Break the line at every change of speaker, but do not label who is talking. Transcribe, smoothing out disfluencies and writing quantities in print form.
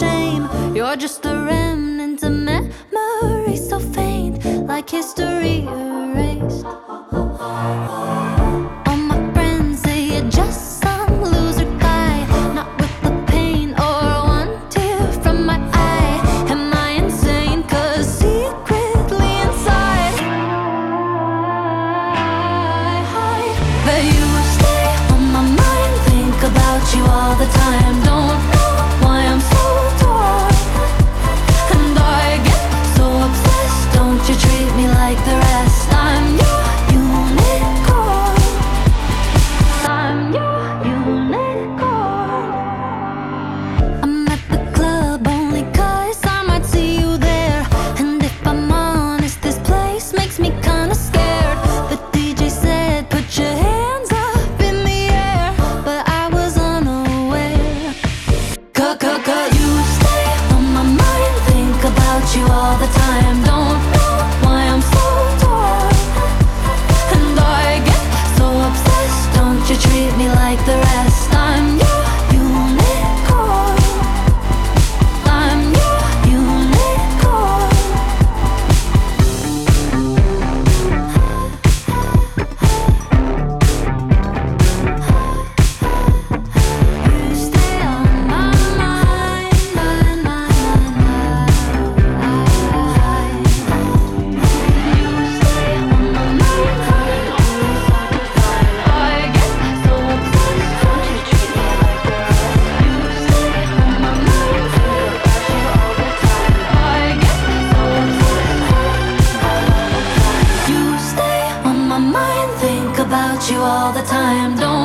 shame. You're just a remnant of memory so faint, like history erased. All my friends say you're just some loser guy, not with the pain or one tear from my eye. Am I insane? 'Cause secretly inside but you stay on my mind, think about you all the time. Don't know why I'm so torn, and I get so obsessed. Don't you treat me like the rest. I'm your unicorn, I'm your unicorn. I'm at the club only 'cause I might see you there, and if I'm honest, this place makes me kinda scared. The DJ said put your hands up in the air, but I was unaware. You stay on my mind, think about you all the time. Don't know why I'm so torn, and I get so obsessed. Don't you treat me like the rest. I'm your unicorn, I'm your unicorn. You stay on my mind, mind, mind, mind, mind. You stay on my mind, I get so obsessed. Don't you treat me like the rest. You stay on my mind, I get so obsessed. You stay on my mind, think about you all the time. Don't